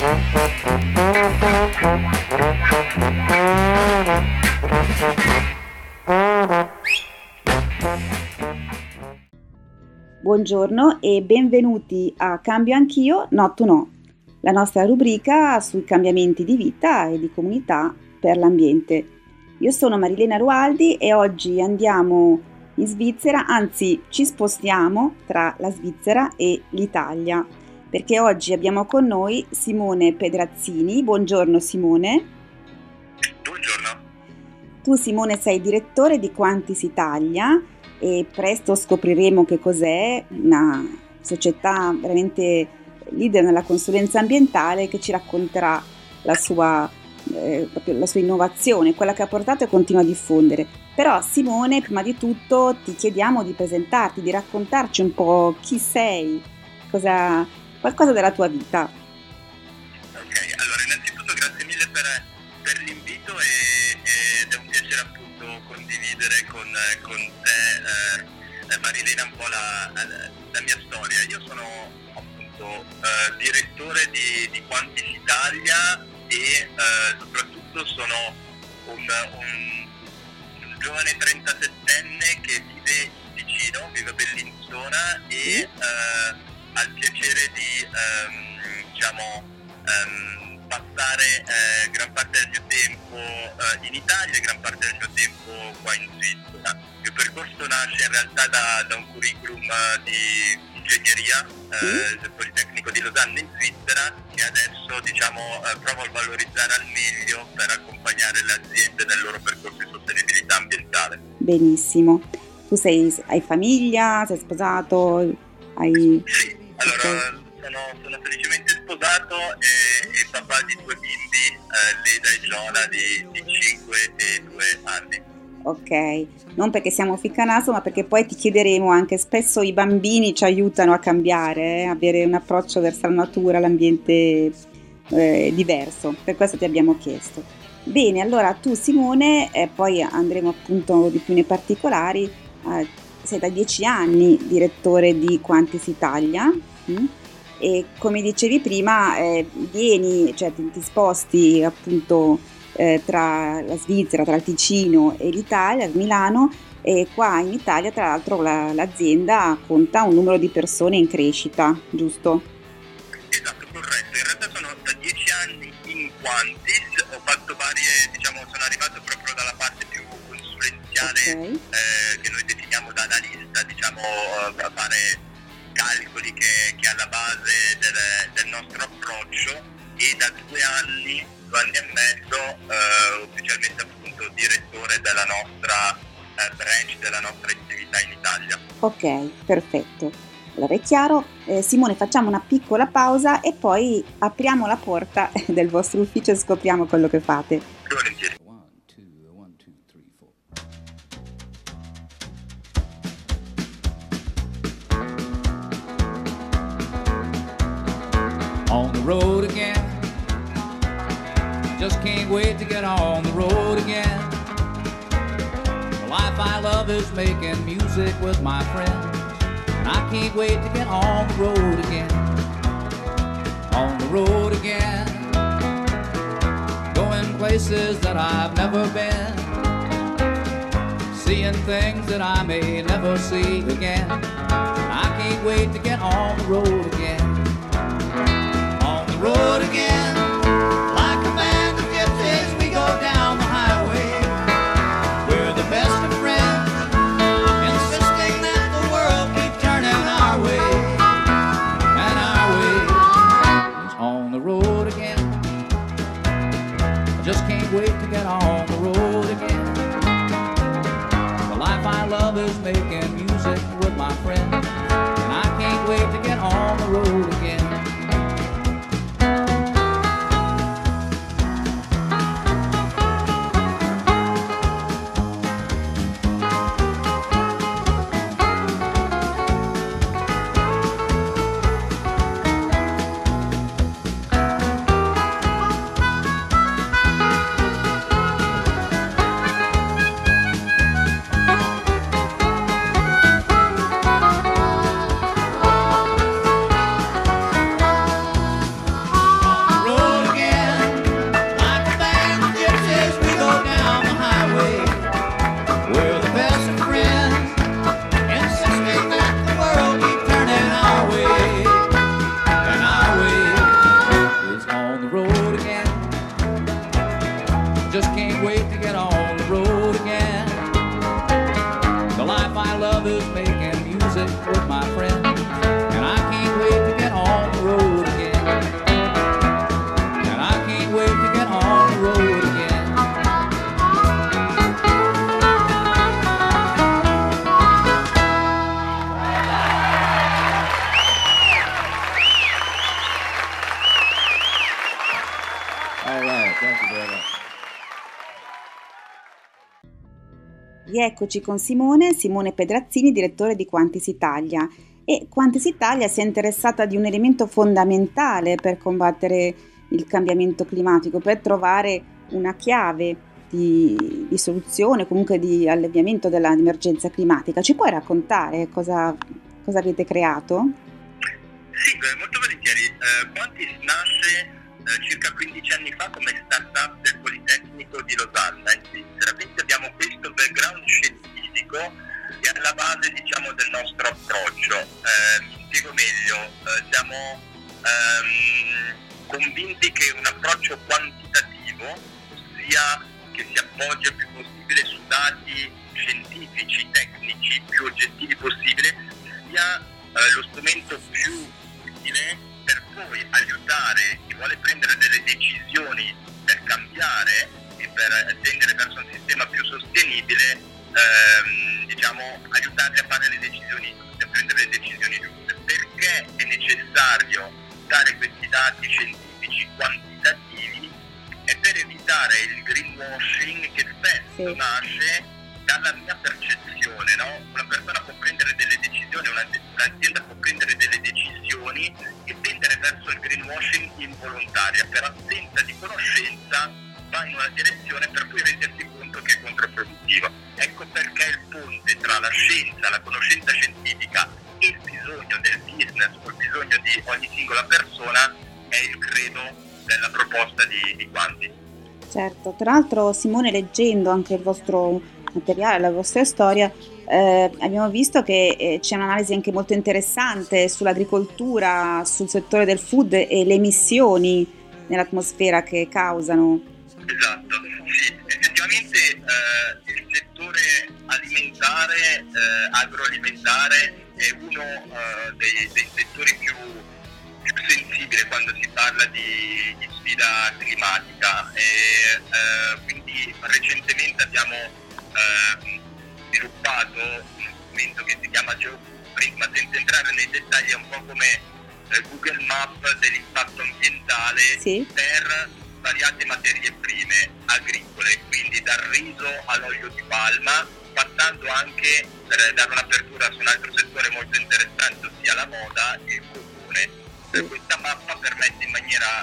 Buongiorno e benvenuti a Cambio Anch'io, No Tu No, la nostra rubrica sui cambiamenti di vita e di comunità per l'ambiente. Io sono Marilena Rualdi e oggi andiamo in Svizzera, anzi ci spostiamo tra la Svizzera e l'Italia, perché oggi abbiamo con noi Simone Pedrazzini. Buongiorno Simone. Buongiorno. Tu Simone sei direttore di Quantis Italia e presto scopriremo che cos'è, una società veramente leader nella consulenza ambientale che ci racconterà la sua innovazione, quella che ha portato e continua a diffondere. Però Simone, prima di tutto ti chiediamo di presentarti, di raccontarci un po' chi sei, qualcosa della tua vita. Ok, allora innanzitutto grazie mille per l'invito ed è un piacere appunto condividere con te Marilena un po' la mia storia. Io sono appunto direttore di Quantis Italia e soprattutto sono un giovane 37enne che vive in Ticino, vive a Bellinzona e ha il piacere di passare gran parte del mio tempo in Italia e gran parte del mio tempo qua in Svizzera. Il mio percorso nasce in realtà da un curriculum di ingegneria del Politecnico di Losanna in Svizzera, che adesso provo a valorizzare al meglio per accompagnare le aziende nel loro percorso di sostenibilità ambientale. Benissimo. Tu hai famiglia, sei sposato? Sì, allora sono felicemente sposato e papà di 2 bimbi, Leda e Giona di 5 e 2 anni. Ok, non perché siamo ficcanaso, ma perché poi ti chiederemo anche, spesso i bambini ci aiutano a cambiare, avere un approccio verso la natura, l'ambiente diverso, per questo ti abbiamo chiesto. Bene, allora tu Simone, poi andremo appunto di più nei particolari, sei da 10 anni direttore di Quantis Italia e come dicevi prima ti sposti appunto tra la Svizzera, tra il Ticino e l'Italia, Milano, e qua in Italia tra l'altro l'azienda conta un numero di persone in crescita, giusto? Esatto, corretto. In realtà sono da 10 anni in Quantis, ho fatto sono arrivato proprio dalla parte più consulenziale, Okay. che noi definiamo da analista, a fare calcoli che è alla base del nostro approccio, e da 2 anni e mezzo ufficialmente appunto direttore della nostra branch, della nostra attività in Italia. Ok, perfetto. Allora è chiaro. Simone, facciamo una piccola pausa e poi apriamo la porta del vostro ufficio e scopriamo quello che fate. Volentieri. On the road again, just can't wait to get on the road again. The life I love is making music with my friends, and I can't wait to get on the road again. On the road again, going places that I've never been, seeing things that I may never see again. I can't wait to get on the road again. On the road again, like a band of gypsies, we go down the highway. We're the best of friends, insisting that the world keep turning our way. And our way is on the road again. I just can't wait to get on the road again. The life I love is making music with my friends, and I can't wait to get on the road Rieccoci con Simone Pedrazzini, direttore di Quantis Italia. E Quantis Italia si è interessata di un elemento fondamentale per combattere il cambiamento climatico, per trovare una chiave di soluzione, comunque di alleviamento dell'emergenza climatica. Ci puoi raccontare cosa avete creato? Sì, molto volentieri. Quantis nasce circa 15 anni fa come startup del Politecnico di Losanna in Svizzera, quindi abbiamo questo background scientifico che è alla base, diciamo, del nostro approccio. Mi spiego meglio, siamo convinti che un approccio quantitativo, ossia che si appoggia il più possibile su dati scientifici, tecnici, più oggettivi possibile, sia lo strumento più utile per poi aiutare chi vuole prendere delle decisioni per cambiare e per tendere verso un sistema più sostenibile, aiutarli a fare le decisioni, a prendere le decisioni giuste. Perché è necessario dare questi dati scientifici quantitativi? È per evitare il greenwashing che spesso nasce dalla mia percezione, no? Una persona può prendere delle decisioni, un'azienda può prendere delle decisioni e tendere verso il greenwashing involontaria, per assenza di conoscenza va in una direzione per poi rendersi conto che è controproductiva. Ecco perché il ponte tra la scienza, la conoscenza scientifica e il bisogno del business o il bisogno di ogni singola persona è il credo della proposta di Quantis. Certo, tra l'altro Simone, leggendo anche il vostro materiale, la vostra storia, abbiamo visto che c'è un'analisi anche molto interessante sull'agricoltura, sul settore del food e le emissioni nell'atmosfera che causano. Esatto, sì, effettivamente il settore alimentare, agroalimentare è uno dei settori più sensibile quando si parla di sfida climatica e quindi recentemente abbiamo sviluppato uno strumento che si chiama GeoFootprint, ma senza entrare nei dettagli è un po' come Google Map dell'impatto ambientale, sì, per svariate materie prime agricole, quindi dal riso all'olio di palma, passando anche, per dare un'apertura su un altro settore molto interessante, ossia la moda e il cotone. Questa mappa permette in maniera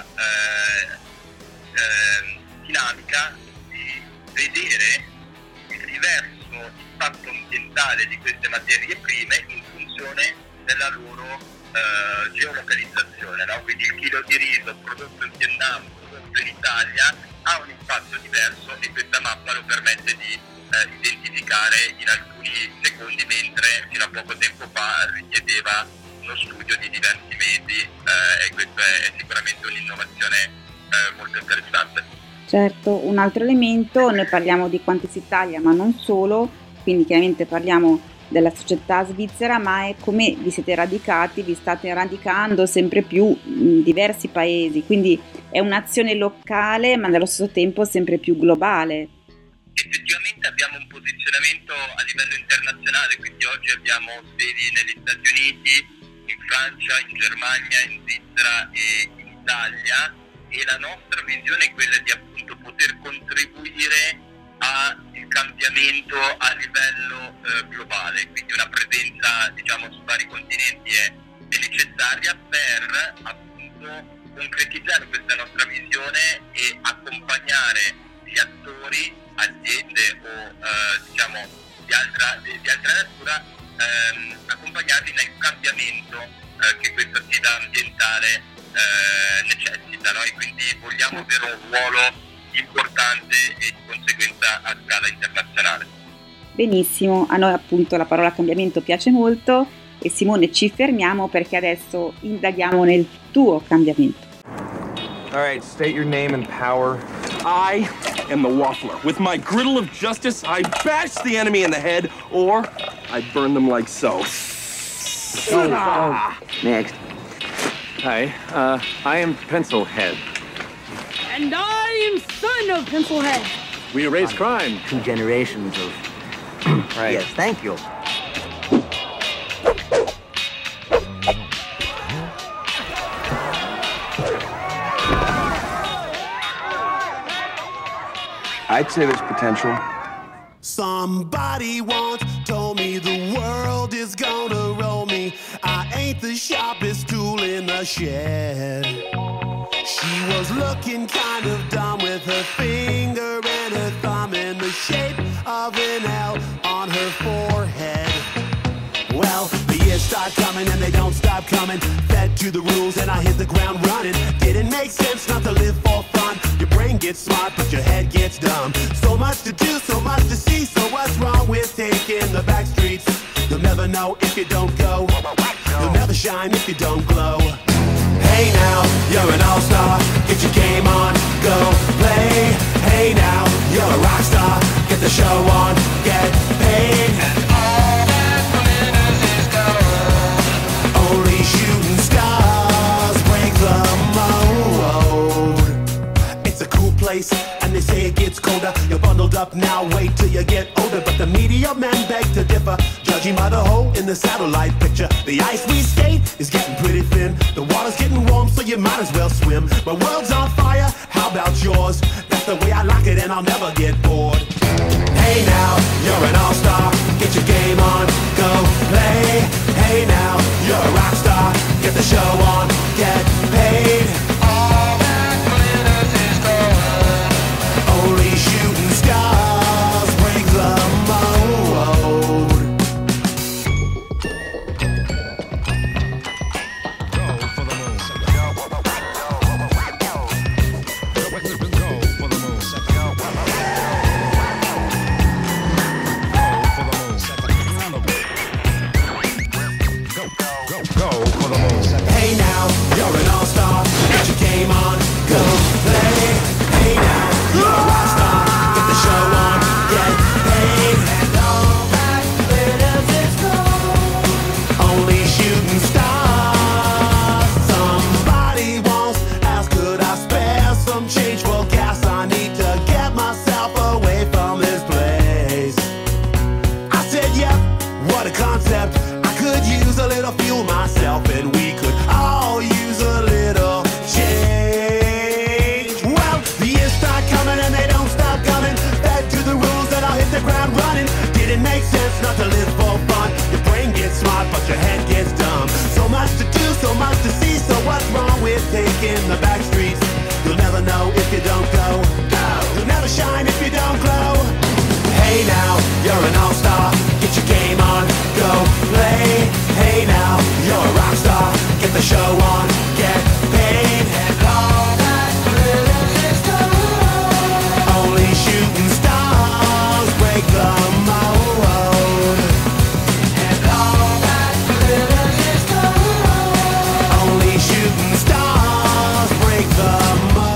dinamica di vedere il diverso impatto ambientale di queste materie prime in funzione della loro geolocalizzazione, no? Quindi il chilo di riso prodotto in Vietnam, prodotto in Italia, ha un impatto diverso e questa mappa lo permette di identificare in alcuni secondi, mentre fino a poco tempo fa richiedeva uno studio di diversi mesi e questo è sicuramente un'innovazione molto interessante. Certo, un altro elemento, noi parliamo di Quantis Italia ma non solo, quindi chiaramente parliamo della società svizzera, ma è come vi siete radicati, vi state radicando sempre più in diversi paesi, quindi è un'azione locale ma nello stesso tempo sempre più globale. Effettivamente abbiamo un posizionamento a livello internazionale, quindi oggi abbiamo sedi negli Stati Uniti, in Francia, in Germania, in Svizzera e in Italia, e la nostra visione è quella di appunto poter contribuire al cambiamento a livello globale, quindi una presenza, diciamo, su vari continenti è necessaria per appunto concretizzare questa nostra visione e accompagnare gli attori, aziende o di altra natura, accompagnarli nel cambiamento che questa sfida ambientale necessita, no? E quindi vogliamo avere un ruolo importante e di conseguenza a scala internazionale. Benissimo, a noi appunto la parola cambiamento piace molto e Simone ci fermiamo perché adesso indaghiamo nel tuo cambiamento. All right, state your name and power. I am the Waffler. With my griddle of justice, I bash the enemy in the head, or I burn them like so. Next. Hi, I am Pencilhead. And I am son of Pencilhead. We erase crime. 2 generations of... Right. Yes, thank you. I'd say there's potential. Somebody once told me the world is gonna roll me. I ain't the sharpest tool in the shed. She was looking kind of dumb with her finger and her thumb in the shape of an L on her forehead. Well, the years start coming and they don't stop coming. Fed to the rules and I hit the ground running. Didn't make sense not to live for fun. Your brain gets smart but your head gets dumb. So much to do, so much to see. So what's wrong with taking the back streets? You'll never know if you don't go. You'll never shine if you don't glow. Hey now, you're an all-star. Get your game on, go play. Hey now, you're a rock star. Get the show on, get paid. And all that glitters is gold. Only shooting stars break the mold. It's a cool place, and they say it gets colder. You're bundled up now, wait till you get older. But the media men beg to differ, judging by the hole in the satellite picture. The ice we skate is getting pretty thin. The water's getting warm, so you might as well swim. My world's on fire, how about yours? That's the way I like it, and I'll never get bored. Hey now, you're an all-star. Get your game on, go play. Hey now, you're a rock star. Get the show on, get paid. All that glitters is gold. Only shooting stars break the mold. Hey now, you're an all-star. Get your game on, go play. Hey now, you're a rock star. Get the show on, get paid. And all that glitters is gold. Only shooting stars. Somebody once asked, could I spare some change for gas? I need to get myself away from this place. I said, yep, what a concept. I could use a little fuel myself, and we could all use a little change. Well, the years start coming and they don't stop coming. Fed to the rules and I'll hit the ground running. Didn't make sense not to live for fun. Your brain gets smart but your head gets dumb. So much to do, so much to see. So what's wrong with taking the back streets? You'll never know if you don't go. You'll never shine if you don't glow. Hey now, you're an all-star. Get your game on, go play. Hey now, you're a rock star. Get the show on, get paid. And all that glitters is gold. Only shooting stars break the mold. And all that glitters is gold. Only shooting stars break the mold.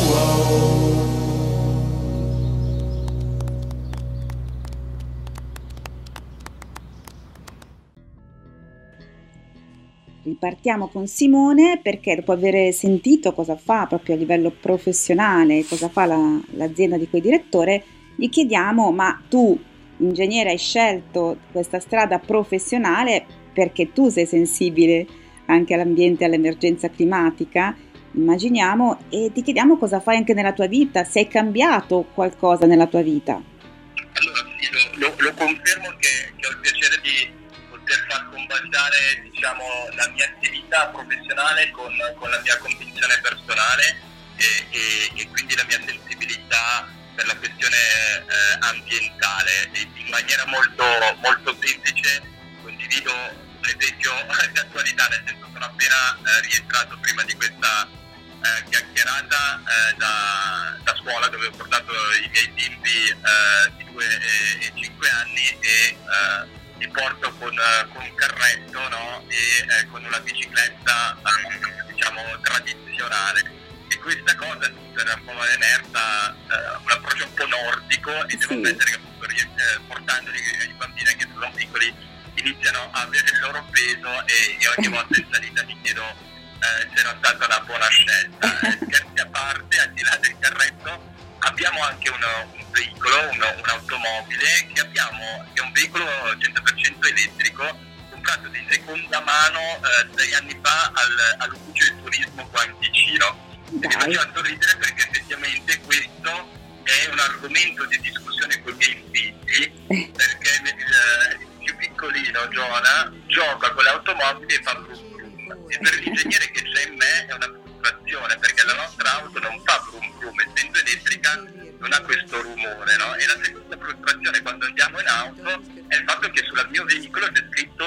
Ripartiamo con Simone perché dopo aver sentito cosa fa proprio a livello professionale, cosa fa l'azienda di cui è direttore, gli chiediamo: ma tu, ingegnere, hai scelto questa strada professionale perché tu sei sensibile anche all'ambiente e all'emergenza climatica, immaginiamo, e ti chiediamo cosa fai anche nella tua vita, se hai cambiato qualcosa nella tua vita. Allora sì, lo confermo che ho il piacere di poter far combaciare, diciamo, la mia attività professionale con la mia convinzione personale e quindi la mia sensibilità per la questione ambientale. E in maniera molto, molto semplice condivido un esempio di attualità, nel senso sono appena rientrato prima di questa chiacchierata da scuola, dove ho portato i miei bimbi di 2 e 5 anni e li porto con un carretto, no? E con una bicicletta diciamo tradizionale. E questa cosa era un po' emersa, un approccio un po' nordico, e devo ammettere che appunto portandoli i bambini, anche se sono piccoli, iniziano a avere il loro peso e ogni volta in salita mi chiedo se era stata una buona scelta. Scherzi a parte, al di là del carretto, abbiamo anche un veicolo, un'automobile che è un veicolo 100% elettrico, comprato di seconda mano 6 anni fa all'ufficio di turismo qua in Ticino. Mi faceva sorridere perché effettivamente questo è un argomento argomento di discussione con i miei figli, perché il più piccolino, Giona, gioca con le automobili e fa brum brum. E per l'ingegnere che c'è in me è una frustrazione, perché la nostra auto non fa brum brum, essendo elettrica non ha questo rumore, no? E la seconda frustrazione quando andiamo in auto è il fatto che sul mio veicolo c'è scritto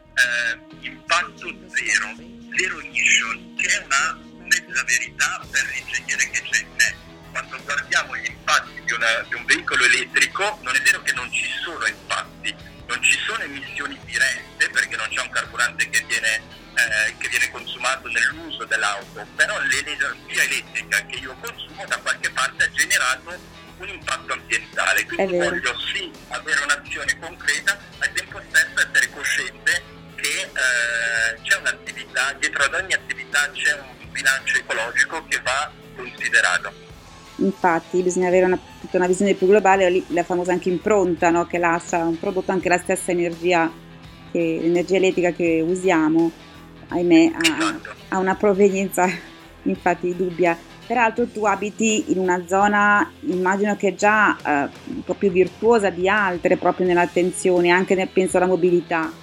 impatto zero emission, che è una mezza verità per l'ingegnere che c'è in me. Quando guardiamo gli impatti di un veicolo elettrico, non è vero che non ci sono impatti, non ci sono emissioni dirette perché non c'è un carburante che viene consumato nell'uso dell'auto, però l'energia elettrica che io consumo da qualche parte ha generato un impatto ambientale, quindi voglio sì avere un'azione concreta, al tempo stesso essere cosciente che c'è un'attività, dietro ad ogni attività c'è un bilancio ecologico che va considerato. Infatti bisogna avere tutta una visione più globale, la famosa anche impronta, no? Che lascia un prodotto anche la stessa energia, l'energia elettrica che usiamo, ahimè, ha una provenienza infatti dubbia. Peraltro tu abiti in una zona, immagino che già un po' più virtuosa di altre, proprio nell'attenzione, anche penso alla mobilità,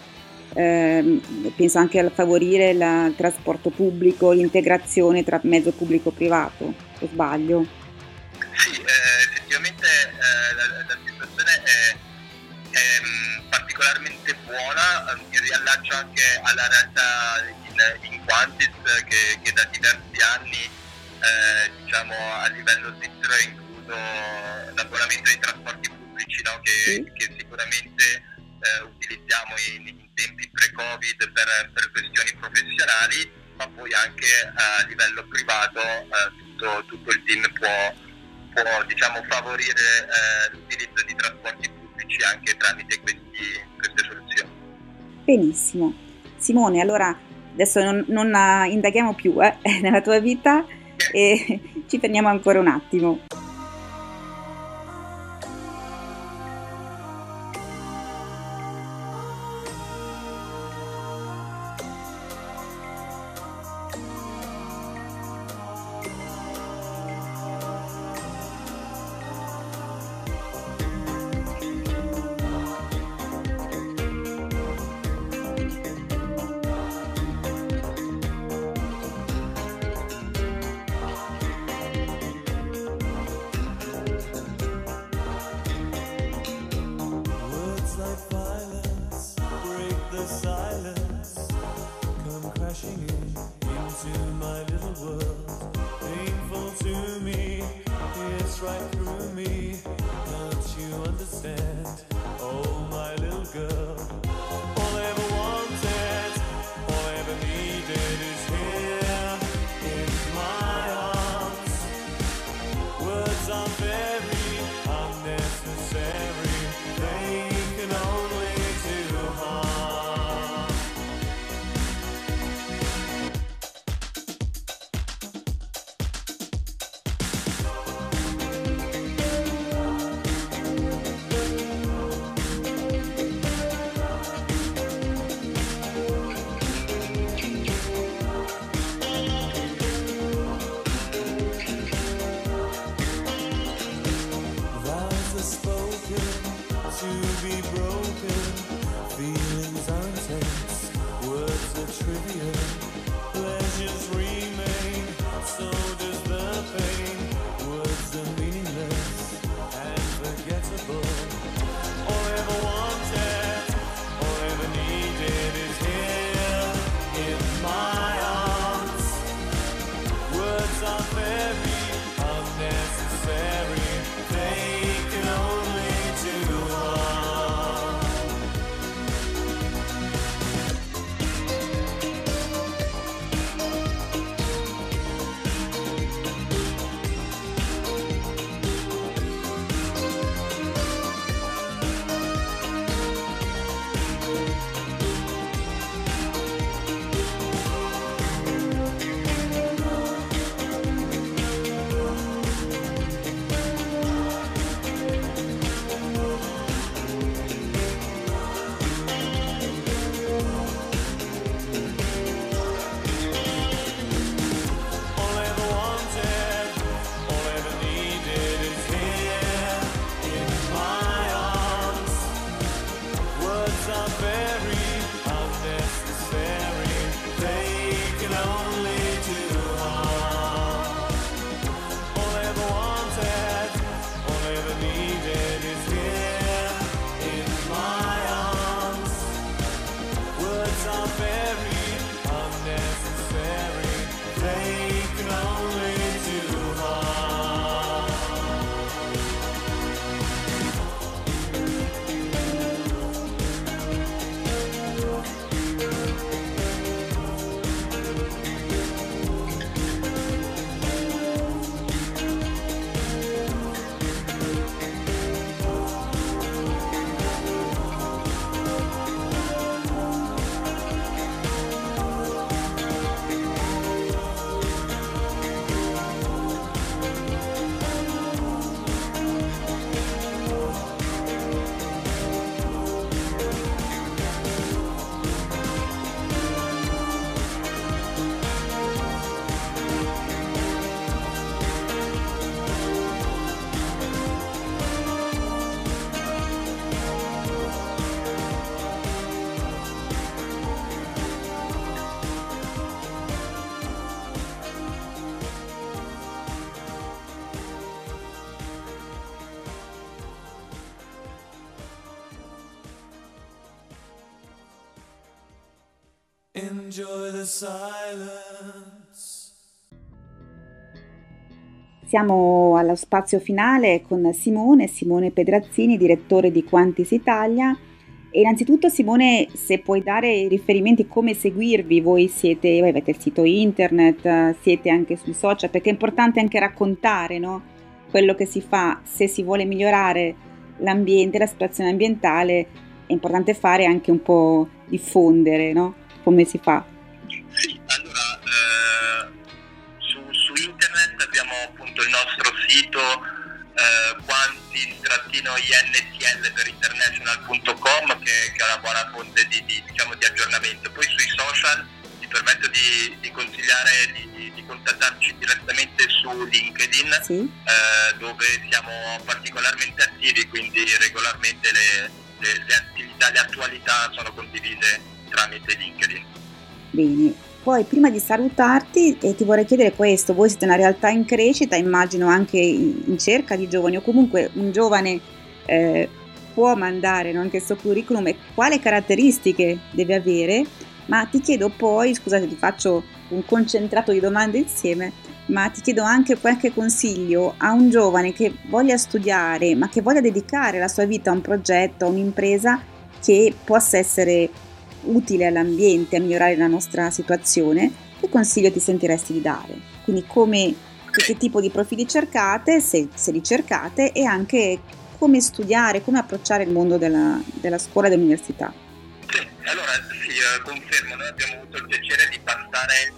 penso anche a favorire il trasporto pubblico, l'integrazione tra mezzo pubblico e privato, o sbaglio? Sì, effettivamente la situazione è particolarmente buona, mi riallaccio anche alla realtà in Quantis che da diversi anni diciamo a livello svizzero è incluso l'abbonamento ai trasporti pubblici, no? che sicuramente utilizziamo in tempi pre-Covid per questioni professionali, ma poi anche a livello privato tutto il team può diciamo favorire l'utilizzo di trasporti pubblici anche tramite queste soluzioni. Benissimo. Simone, allora adesso non indaghiamo più nella tua vita e ci fermiamo ancora un attimo. only too hard. Enjoy the silence. Siamo allo spazio finale con Simone Pedrazzini, direttore di Quantis Italia. E innanzitutto Simone, se puoi dare riferimenti come seguirvi, voi avete il sito internet, siete anche sui social, perché è importante anche raccontare, no? Quello che si fa, se si vuole migliorare l'ambiente, la situazione ambientale, è importante fare anche un po' diffondere, no? Come si fa? Sì, allora su internet abbiamo appunto il nostro sito quantis-intl per international.com che è una buona fonte di aggiornamento. Poi sui social ti permetto di consigliare di contattarci direttamente su LinkedIn, sì. Dove siamo particolarmente attivi, quindi regolarmente le attività, le attualità sono condivise tramite LinkedIn. Bene, poi prima di salutarti ti vorrei chiedere questo: voi siete una realtà in crescita, immagino anche in cerca di giovani, o comunque un giovane può mandare, no, anche il suo curriculum e quale caratteristiche deve avere, ma ti chiedo poi, scusate ti faccio un concentrato di domande insieme, ma ti chiedo anche qualche consiglio a un giovane che voglia studiare ma che voglia dedicare la sua vita a un progetto, a un'impresa che possa essere utile all'ambiente, a migliorare la nostra situazione. Che consiglio ti sentiresti di dare? Quindi che tipo di profili cercate, se li cercate, e anche come studiare, come approcciare il mondo della scuola e dell'università. Sì, allora sì, confermo, noi abbiamo avuto il piacere di passare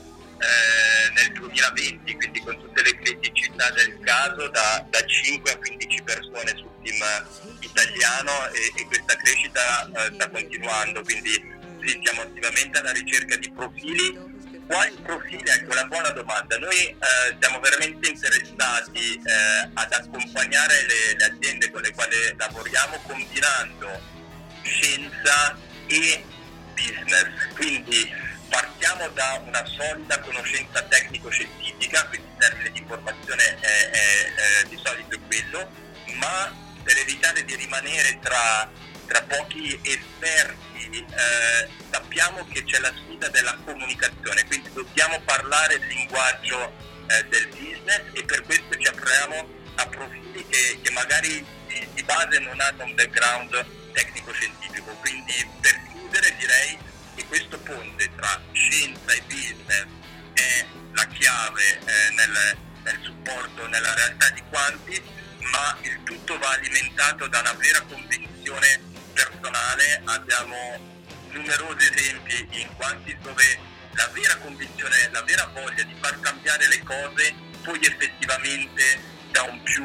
nel 2020, quindi con tutte le criticità del caso, da 5 a 15 persone sul team italiano, e questa crescita sta continuando, quindi sì, siamo attivamente alla ricerca di profili. Quali profili? Ecco, una buona domanda. Noi siamo veramente interessati ad accompagnare le aziende con le quali lavoriamo, combinando scienza e business. Quindi partiamo da una solida conoscenza tecnico-scientifica, quindi il termine di informazione è di solito quello, ma per evitare di rimanere tra pochi esperti, sappiamo che c'è la sfida della comunicazione, quindi dobbiamo parlare il linguaggio del business, e per questo ci apriamo a profili che magari di base non hanno un background tecnico-scientifico. Quindi per chiudere direi che questo ponte tra scienza e business è la chiave nel supporto, nella realtà di Quantis, ma il tutto va alimentato da una vera convinzione personale. Abbiamo numerosi esempi in Quantis dove la vera convinzione, la vera voglia di far cambiare le cose poi effettivamente dà un più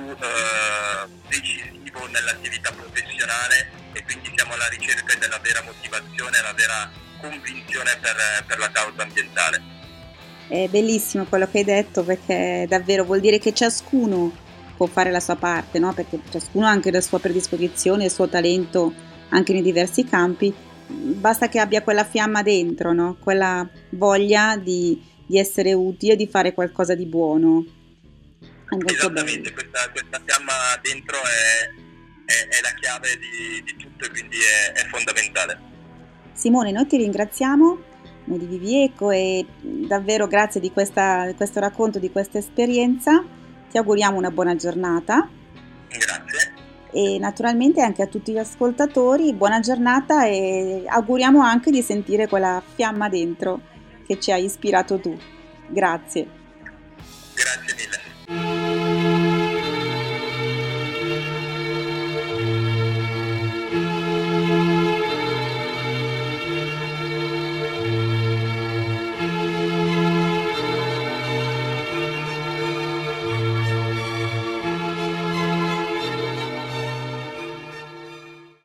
decisivo nell'attività professionale, e quindi siamo alla ricerca della vera motivazione, la vera convinzione per la causa ambientale. È bellissimo quello che hai detto, perché davvero vuol dire che ciascuno può fare la sua parte, no? Perché ciascuno ha anche la sua predisposizione, il suo talento anche nei diversi campi, basta che abbia quella fiamma dentro, no? Quella voglia di essere utile, di fare qualcosa di buono. Esattamente, questa fiamma dentro è la chiave di tutto, e quindi è fondamentale. Simone, noi ti ringraziamo di Vivieco, e davvero grazie di questo racconto, di questa esperienza. Ti auguriamo una buona giornata. Grazie. E naturalmente anche a tutti gli ascoltatori buona giornata, e auguriamo anche di sentire quella fiamma dentro che ci hai ispirato tu. Grazie. Grazie mille.